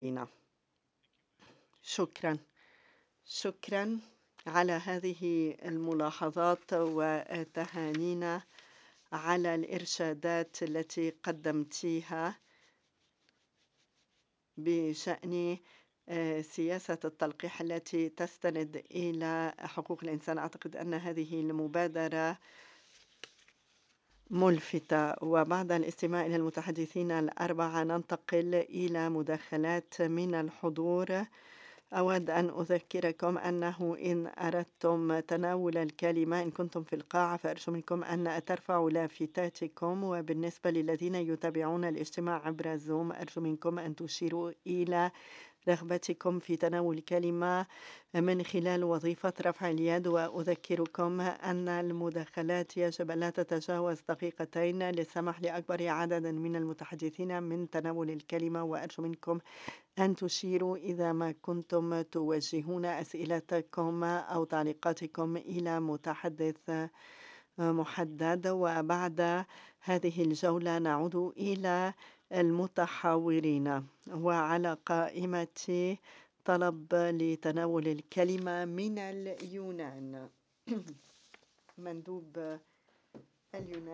نعم. شكرا. شكرا على هذه الملاحظات وتهانينا على الإرشادات التي قدمتيها بشأن سياسة التلقيح التي تستند إلى حقوق الإنسان. أعتقد أن هذه المبادرة ملفتة. وبعد الاستماع إلى المتحدثين الأربعة ننتقل إلى مداخلات من الحضور. أود أن أذكركم أنه إن أردتم تناول الكلمة إن كنتم في القاعة فأرجو منكم أن ترفعوا لافتاتكم، وبالنسبة للذين يتابعون الاجتماع عبر زوم أرجو منكم أن تشيروا إلى رغبتكم في تناول الكلمة من خلال وظيفة رفع اليد. وأذكركم أن المداخلات يجب ألا تتجاوز دقيقتين للسمح لأكبر عدد من المتحدثين من تناول الكلمة. وأرجو منكم أن تشيروا إذا ما كنتم توجهون أسئلتكم أو تعليقاتكم إلى متحدث محدد. وبعد هذه الجولة نعود إلى المتحاورين. وعلى قائمة طلب لتناول الكلمة من اليونان. مندوب اليونان.